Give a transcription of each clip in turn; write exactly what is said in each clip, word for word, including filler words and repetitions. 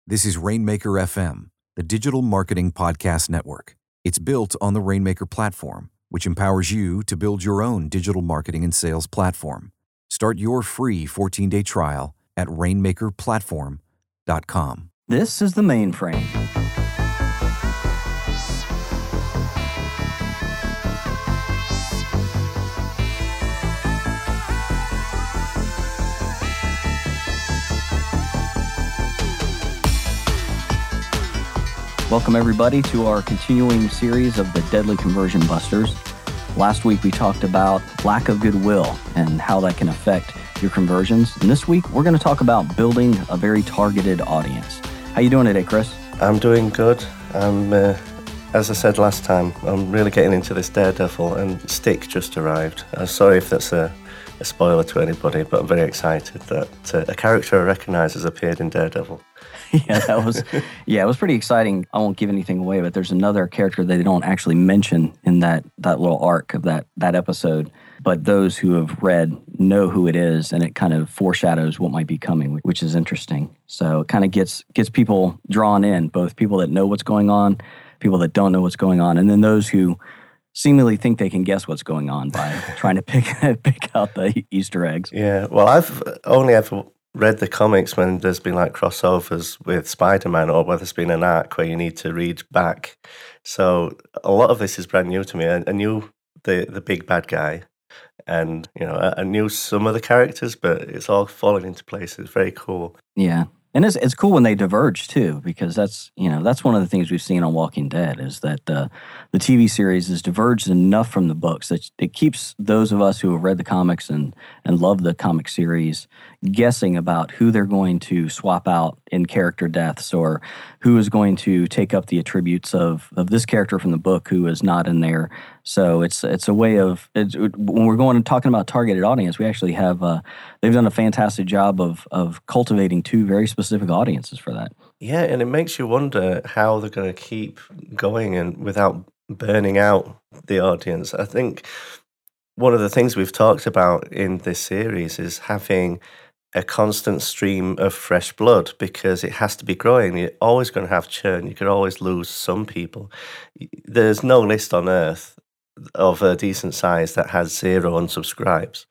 This is Rainmaker F M, the digital marketing podcast network. It's built on the Rainmaker platform, which empowers you to build your own digital marketing and sales platform. Start your free fourteen-day trial at rainmaker platform dot com. This is The Mainframe. Welcome, everybody, to our continuing series of the Deadly Conversion Busters. Last week, we talked about lack of goodwill and how that can affect your conversions. And this week, we're going to talk about building a very targeted audience. How you doing today, Chris? I'm doing good. I'm, uh, as I said last time, I'm really getting into this Daredevil, and Stick just arrived. I'm sorry if that's a, a spoiler to anybody, but I'm very excited that uh, a character I recognise has appeared in Daredevil. Yeah, that was yeah, it was pretty exciting. I won't give anything away, but there's another character that they don't actually mention in that that little arc of that that episode. But those who have read know who it is, and it kind of foreshadows what might be coming, which is interesting. So it kind of gets gets people drawn in, both people that know what's going on, people that don't know what's going on, and then those who seemingly think they can guess what's going on by trying to pick pick out the Easter eggs. Yeah, well, I've only ever read the comics when there's been like crossovers with Spider-Man, or where there's been an arc where you need to read back. So a lot of this is brand new to me. I, I knew the the big bad guy, and you know, I, I knew some of the characters, but it's all falling into place. It's very cool. Yeah. And it's it's cool when they diverge too, because that's you know that's one of the things we've seen on Walking Dead is that uh, the T V series is diverged enough from the books that it keeps those of us who have read the comics and and love the comic series guessing about who they're going to swap out in character deaths, or who is going to take up the attributes of of this character from the book who is not in there. So it's it's a way of it's, when we're going and talking about targeted audience, we actually have uh, they've done a fantastic job of of cultivating two very specific audiences for that. Yeah, and it makes you wonder how they're going to keep going and without burning out the audience. I think one of the things we've talked about in this series is having a constant stream of fresh blood, because it has to be growing. You're always going to have churn. You could always lose some people. There's no list on earth of a decent size that has zero unsubscribes.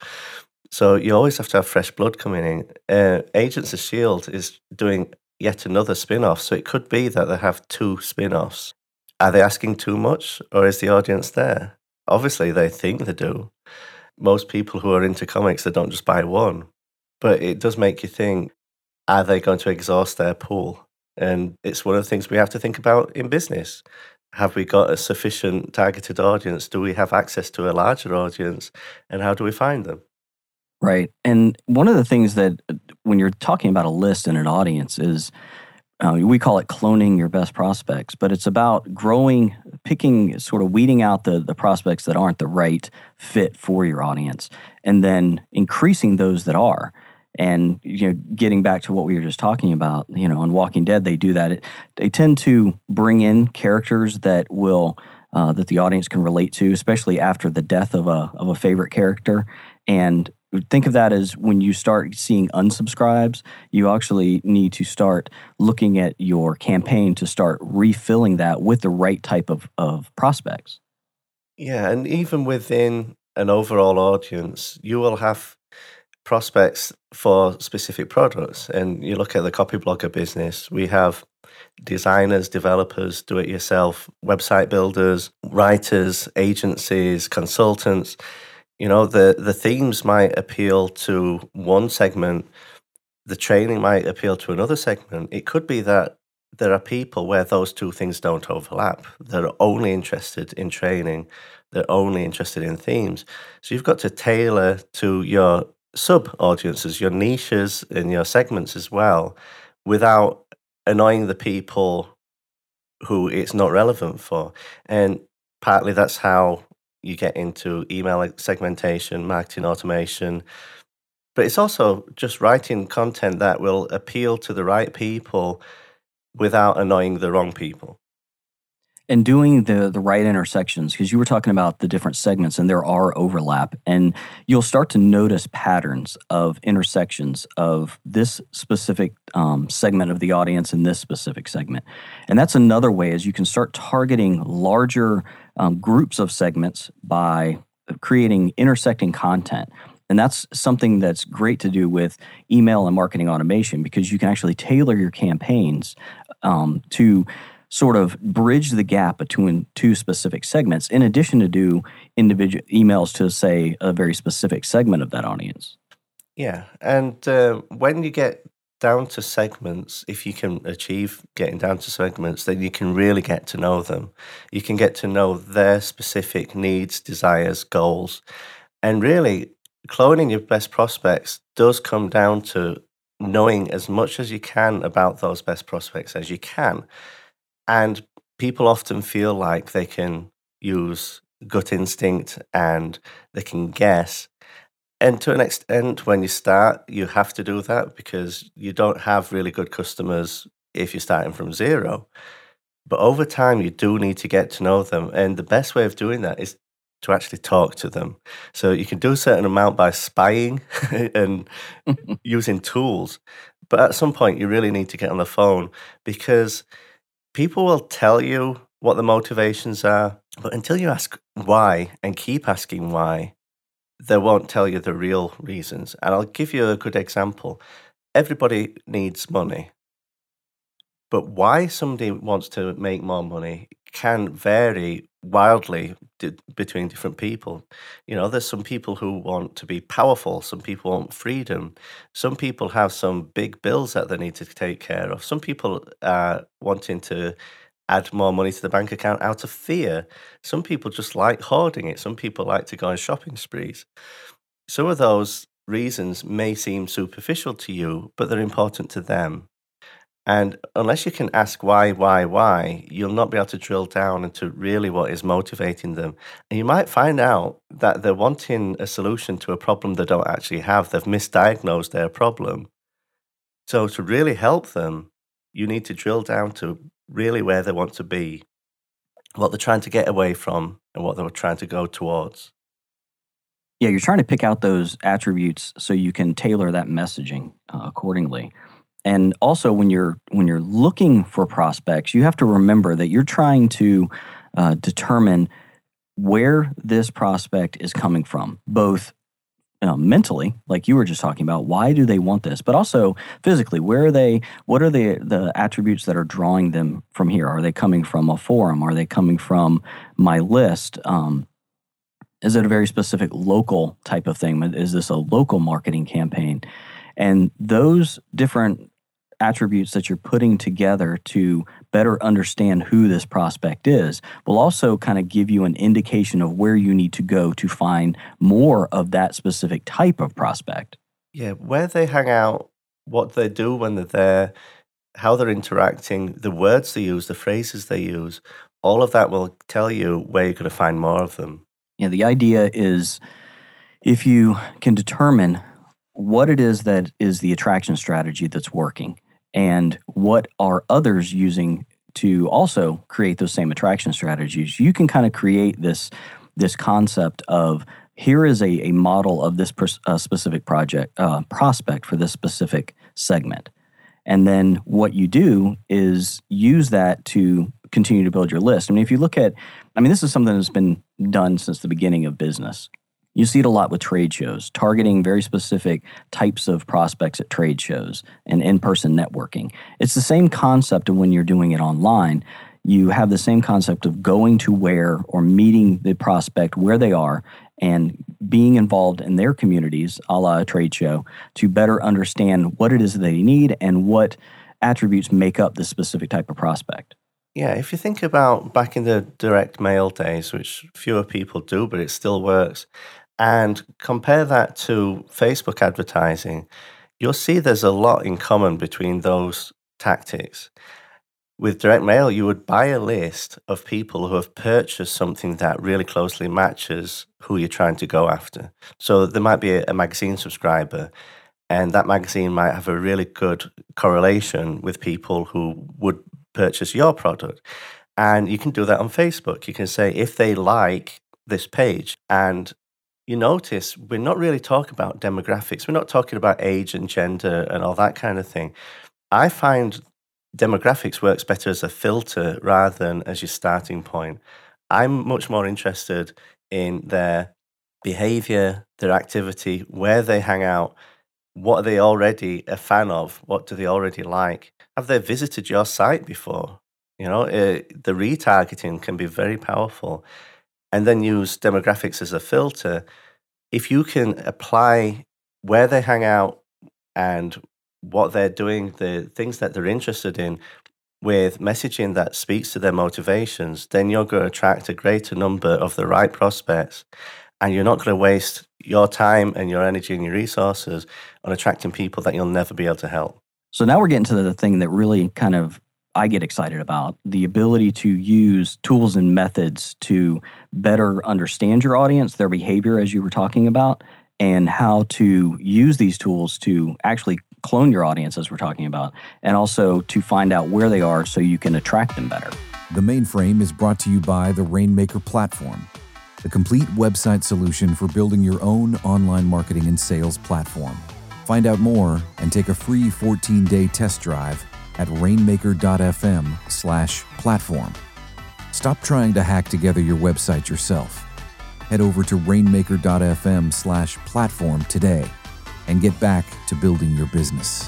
So you always have to have fresh blood coming in. Uh, Agents of S H I E L D is doing yet another spin-off, so it could be that they have two spin-offs. Are they asking too much, or is the audience there? Obviously, they think they do. Most people who are into comics, they don't just buy one. But it does make you think, are they going to exhaust their pool? And it's one of the things we have to think about in business. Have we got a sufficient targeted audience? Do we have access to a larger audience? And how do we find them? Right. And one of the things that when you're talking about a list and an audience is uh, we call it cloning your best prospects, but it's about growing, picking, sort of weeding out the, the prospects that aren't the right fit for your audience, and then increasing those that are. And you know, getting back to what we were just talking about, you know, on Walking Dead, they do that. It, they tend to bring in characters that will uh, that the audience can relate to, especially after the death of a of a favorite character. And think of that as when you start seeing unsubscribes, you actually need to start looking at your campaign to start refilling that with the right type of, of prospects. Yeah, and even within an overall audience, you will have prospects for specific products. And you look at the copy blogger business, we have designers, developers, do-it-yourself, website builders, writers, agencies, consultants. You know, the, the themes might appeal to one segment, the training might appeal to another segment. It could be that there are people where those two things don't overlap. They're only interested in training, they're only interested in themes. So you've got to tailor to your sub-audiences, your niches and your segments as well, without annoying the people who it's not relevant for. And partly that's how you get into email segmentation, marketing automation. But it's also just writing content that will appeal to the right people without annoying the wrong people. And doing the the right intersections, because you were talking about the different segments and there are overlap, and you'll start to notice patterns of intersections of this specific um, segment of the audience and this specific segment. And that's another way is you can start targeting larger um, groups of segments by creating intersecting content. And that's something that's great to do with email and marketing automation, because you can actually tailor your campaigns um, to sort of bridge the gap between two specific segments, in addition to do individual emails to, say, a very specific segment of that audience. Yeah, and uh, when you get down to segments, if you can achieve getting down to segments, then you can really get to know them. You can get to know their specific needs, desires, goals. And really, cloning your best prospects does come down to knowing as much as you can about those best prospects as you can. And people often feel like they can use gut instinct and they can guess. And to an extent, when you start, you have to do that because you don't have really good customers if you're starting from zero. But over time, you do need to get to know them. And the best way of doing that is to actually talk to them. So you can do a certain amount by spying and using tools. But at some point, you really need to get on the phone, because people will tell you what the motivations are, but until you ask why and keep asking why, they won't tell you the real reasons. And I'll give you a good example. Everybody needs money, but why somebody wants to make more money can vary wildly d- between different people. You know, there's some people who want to be powerful, some people want freedom, some people have some big bills that they need to take care of, some people are wanting to add more money to the bank account out of fear, some people just like hoarding it, some people like to go on shopping sprees. Some of those reasons may seem superficial to you, but they're important to them. And unless you can ask why, why, why, you'll not be able to drill down into really what is motivating them. And you might find out that they're wanting a solution to a problem they don't actually have. They've misdiagnosed their problem. So to really help them, you need to drill down to really where they want to be, what they're trying to get away from, and what they're trying to go towards. Yeah, you're trying to pick out those attributes so you can tailor that messaging uh, accordingly. And also, when you're when you're looking for prospects, you have to remember that you're trying to uh, determine where this prospect is coming from, both uh, mentally, like you were just talking about. Why do they want this? But also physically, where are they? What are the the attributes that are drawing them from here? Are they coming from a forum? Are they coming from my list? Um, is it a very specific local type of thing? Is this a local marketing campaign? And those different attributes that you're putting together to better understand who this prospect is will also kind of give you an indication of where you need to go to find more of that specific type of prospect. Yeah, where they hang out, what they do when they're there, how they're interacting, the words they use, the phrases they use, all of that will tell you where you're going to find more of them. Yeah, the idea is if you can determine what it is that is the attraction strategy that's working, and what are others using to also create those same attraction strategies, you can kind of create this this concept of here is a, a model of this pers- uh, specific project uh, prospect for this specific segment. And then what you do is use that to continue to build your list. I mean, if you look at, I mean, this is something that's been done since the beginning of business. You see it a lot with trade shows, targeting very specific types of prospects at trade shows and in-person networking. It's the same concept of when you're doing it online. You have the same concept of going to where or meeting the prospect where they are and being involved in their communities, a la a trade show, to better understand what it is that they need and what attributes make up this specific type of prospect. Yeah, if you think about back in the direct mail days, which fewer people do, but it still works, and compare that to Facebook advertising, you'll see there's a lot in common between those tactics. With direct mail, you would buy a list of people who have purchased something that really closely matches who you're trying to go after. So there might be a, a magazine subscriber, and that magazine might have a really good correlation with people who would purchase your product. And you can do that on Facebook. You can say if they like this page, and you notice we're not really talking about demographics. We're not talking about age and gender and all that kind of thing. I find demographics works better as a filter rather than as your starting point. I'm much more interested in their behavior, their activity, where they hang out, what are they already a fan of, what do they already like, have they visited your site before? You know, uh, the retargeting can be very powerful. And then use demographics as a filter. If you can apply where they hang out and what they're doing, the things that they're interested in, with messaging that speaks to their motivations, then you're going to attract a greater number of the right prospects. And you're not going to waste your time and your energy and your resources on attracting people that you'll never be able to help. So now we're getting to the thing that really kind of I get excited about, the ability to use tools and methods to better understand your audience, their behavior, as you were talking about, and how to use these tools to actually clone your audience, as we're talking about, and also to find out where they are so you can attract them better. The Mainframe is brought to you by the Rainmaker platform, the complete website solution for building your own online marketing and sales platform. Find out more and take a free fourteen-day test drive at rainmaker.fm slash platform. Stop trying to hack together your website yourself. Head over to rainmaker.fm slash platform today and get back to building your business.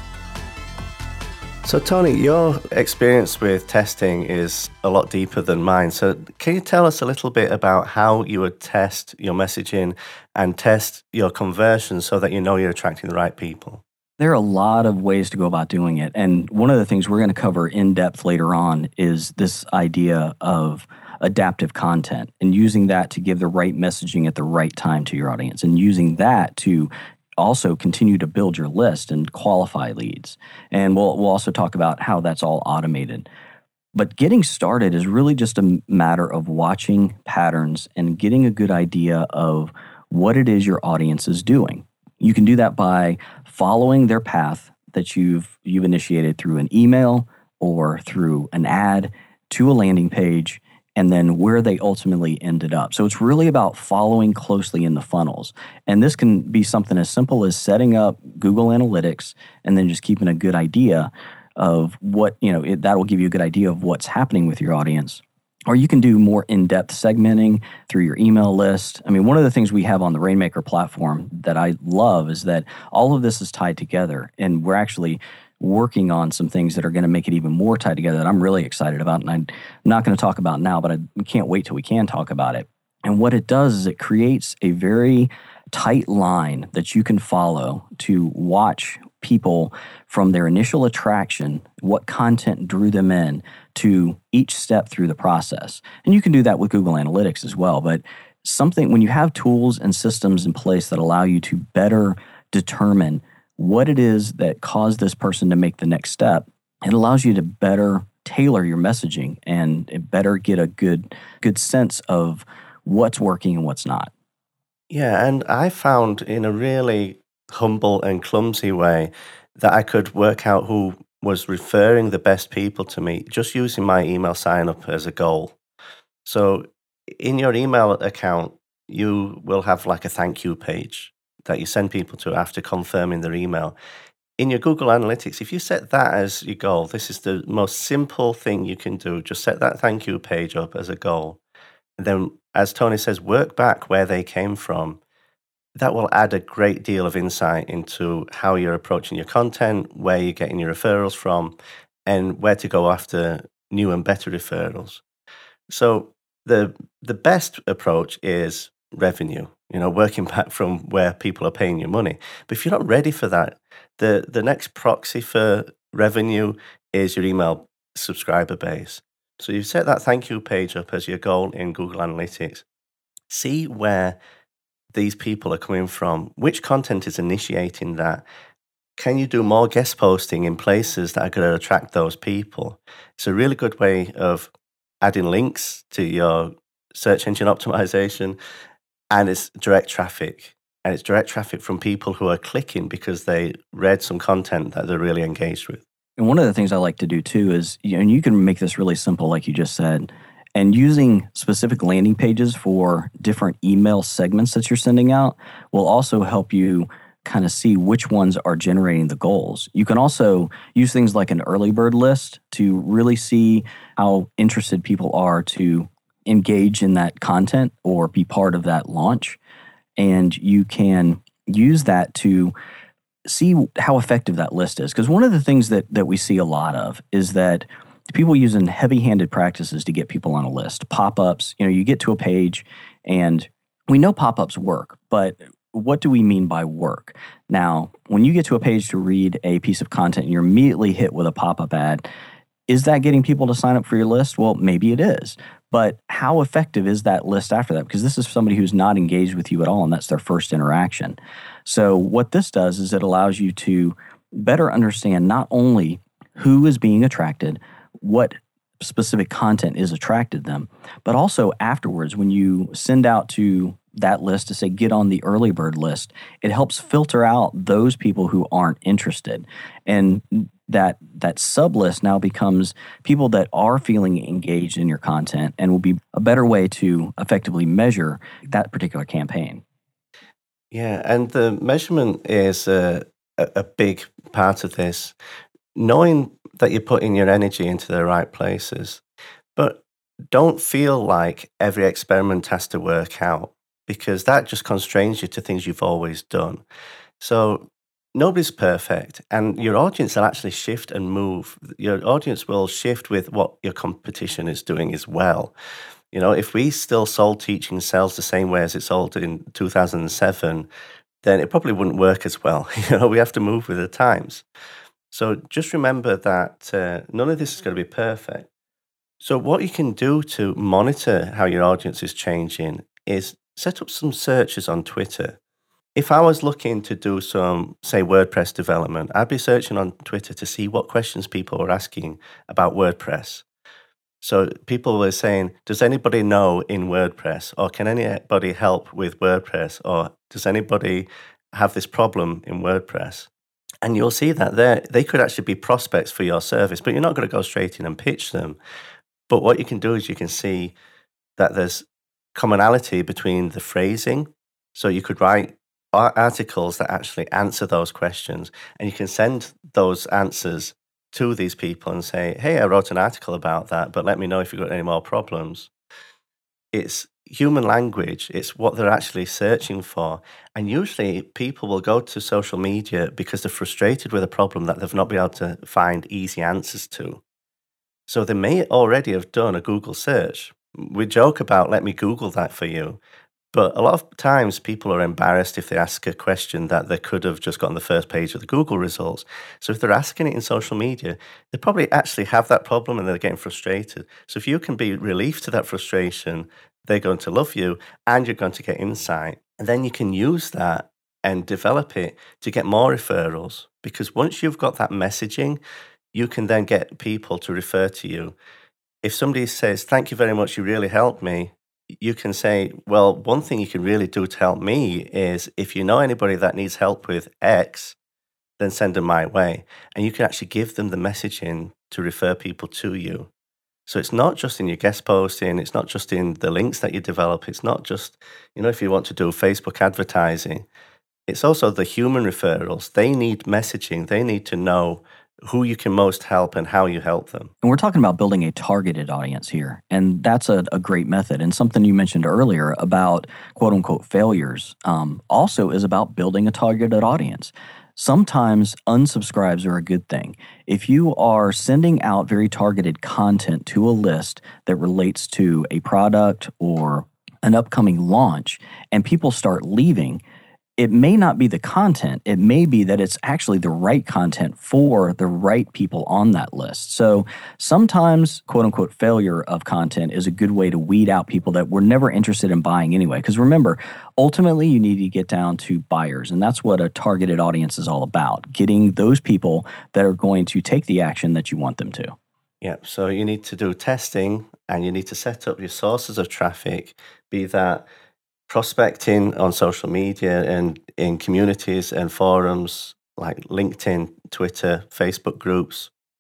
So Tony, your experience with testing is a lot deeper than mine. So can you tell us a little bit about how you would test your messaging and test your conversions so that you know you're attracting the right people? There are a lot of ways to go about doing it. And one of the things we're going to cover in depth later on is this idea of adaptive content and using that to give the right messaging at the right time to your audience, and using that to also continue to build your list and qualify leads. And we'll we'll also talk about how that's all automated. But getting started is really just a matter of watching patterns and getting a good idea of what it is your audience is doing. You can do that by following their path that you've you've initiated through an email or through an ad to a landing page, and then where they ultimately ended up. So it's really about following closely in the funnels. And this can be something as simple as setting up Google Analytics and then just keeping a good idea of what, you know, it, that'll give you a good idea of what's happening with your audience. Or you can do more in-depth segmenting through your email list. I mean, one of the things we have on the Rainmaker platform that I love is that all of this is tied together, and we're actually working on some things that are going to make it even more tied together that I'm really excited about, and I'm not going to talk about now, but I can't wait till we can talk about it. And what it does is it creates a very tight line that you can follow to watch people from their initial attraction, what content drew them in, to each step through the process. And you can do that with Google Analytics as well. But something, when you have tools and systems in place that allow you to better determine what it is that caused this person to make the next step, it allows you to better tailor your messaging and better get a good good sense of what's working and what's not. Yeah, and I found in a really humble and clumsy way that I could work out who was referring the best people to me just using my email sign up as a goal. So in your email account, you will have like a thank you page that you send people to after confirming their email. In your Google Analytics, if you set that as your goal, this is the most simple thing you can do. Just set that thank you page up as a goal. And then, as Tony says, work back where they came from. That will add a great deal of insight into how you're approaching your content, where you're getting your referrals from, and where to go after new and better referrals. So the the best approach is revenue, you know, working back from where people are paying you money. But if you're not ready for that, the, the next proxy for revenue is your email subscriber base. So you set that thank you page up as your goal in Google Analytics. See where these people are coming from, which content is initiating that. Can you do more guest posting in places that are going to attract those people? It's a really good way of adding links to your search engine optimization, and it's direct traffic. And it's direct traffic from people who are clicking because they read some content that they're really engaged with. And one of the things I like to do too is, you know, and you can make this really simple, like you just said, and using specific landing pages for different email segments that you're sending out will also help you kind of see which ones are generating the goals. You can also use things like an early bird list to really see how interested people are to engage in that content or be part of that launch. And you can use that to see how effective that list is. Because one of the things that that we see a lot of is that people using heavy-handed practices to get people on a list. Pop-ups, you know, you get to a page and we know pop-ups work, but what do we mean by work? Now, when you get to a page to read a piece of content and you're immediately hit with a pop-up ad, is that getting people to sign up for your list? Well, maybe it is. But how effective is that list after that? Because this is somebody who's not engaged with you at all, and that's their first interaction. So what this does is it allows you to better understand not only who is being attracted, what specific content is attracted them, but also afterwards when you send out to that list to say get on the early bird list, it helps filter out those people who aren't interested. And that that sub list now becomes people that are feeling engaged in your content and will be a better way to effectively measure that particular campaign. Yeah, and the measurement is a, a, a big part of this. Knowing that you're putting your energy into the right places, but don't feel like every experiment has to work out, because that just constrains you to things you've always done. So nobody's perfect, and your audience will actually shift and move. Your audience will shift with what your competition is doing as well. You know, if we still sold teaching sales the same way as it sold in two thousand seven, then it probably wouldn't work as well. You know, we have to move with the times. So just remember that uh, none of this is going to be perfect. So what you can do to monitor how your audience is changing is set up some searches on Twitter. If I was looking to do some, say, WordPress development, I'd be searching on Twitter to see what questions people were asking about WordPress. So people were saying, does anybody know in WordPress? Or can anybody help with WordPress? Or does anybody have this problem in WordPress? And you'll see that there they could actually be prospects for your service, but you're not going to go straight in and pitch them. But what you can do is you can see that there's commonality between the phrasing. So you could write articles that actually answer those questions, and you can send those answers to these people and say, hey, I wrote an article about that, but let me know if you've got any more problems. It's human language. It's what they're actually searching for. And usually people will go to social media because they're frustrated with a problem that they've not been able to find easy answers to. So they may already have done a Google search. We joke about, let me Google that for you. But a lot of times people are embarrassed if they ask a question that they could have just got on the first page of the Google results. So if they're asking it in social media, they probably actually have that problem and they're getting frustrated. So if you can be relief to that frustration, they're going to love you and you're going to get insight. And then you can use that and develop it to get more referrals. Because once you've got that messaging, you can then get people to refer to you. If somebody says, thank you very much, you really helped me, you can say, well, one thing you can really do to help me is if you know anybody that needs help with X, then send them my way. And you can actually give them the messaging to refer people to you. So it's not just in your guest posting, it's not just in the links that you develop, it's not just, you know, if you want to do Facebook advertising, it's also the human referrals. They need messaging, they need to know who you can most help and how you help them. And we're talking about building a targeted audience here. And that's a, a great method. And something you mentioned earlier about quote unquote failures um, also is about building a targeted audience. Sometimes unsubscribes are a good thing. If you are sending out very targeted content to a list that relates to a product or an upcoming launch and people start leaving, it may not be the content. It may be that it's actually the right content for the right people on that list. So sometimes, quote unquote, failure of content is a good way to weed out people that were never interested in buying anyway. Because remember, ultimately, you need to get down to buyers. And that's what a targeted audience is all about, getting those people that are going to take the action that you want them to. Yeah, so you need to do testing and you need to set up your sources of traffic, be that prospecting on social media and in communities and forums like LinkedIn, Twitter, Facebook groups,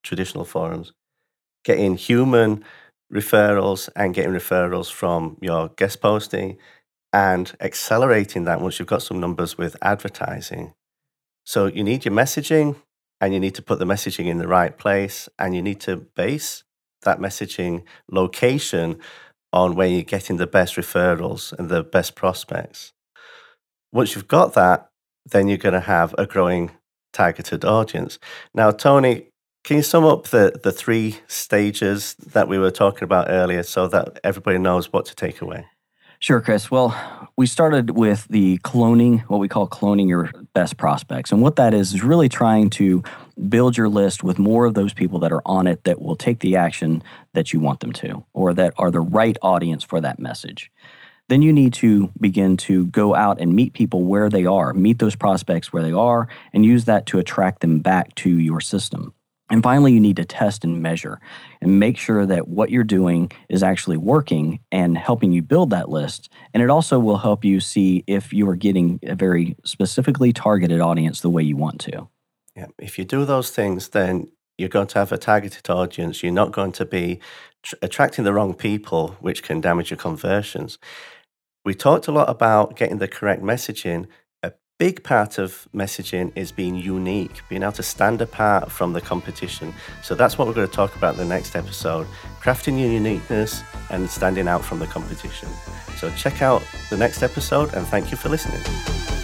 traditional forums. Getting human referrals and getting referrals from your guest posting and accelerating that once you've got some numbers with advertising. So you need your messaging, and you need to put the messaging in the right place, and you need to base that messaging location on where you're getting the best referrals and the best prospects. Once you've got that, then you're going to have a growing targeted audience. Now, Tony, can you sum up the, the three stages that we were talking about earlier so that everybody knows what to take away? Sure, Chris. Well, we started with the cloning, what we call cloning your best prospects. And what that is, is really trying to build your list with more of those people that are on it that will take the action that you want them to, or that are the right audience for that message. Then you need to begin to go out and meet people where they are, meet those prospects where they are, and use that to attract them back to your system. And finally, you need to test and measure and make sure that what you're doing is actually working and helping you build that list. And it also will help you see if you are getting a very specifically targeted audience the way you want to. Yeah, if you do those things, then you're going to have a targeted audience. You're not going to be tr- attracting the wrong people, which can damage your conversions. We talked a lot about getting the correct messaging. A big part of messaging is being unique, being able to stand apart from the competition. So that's what we're going to talk about in the next episode, crafting your uniqueness and standing out from the competition. So check out the next episode, and thank you for listening.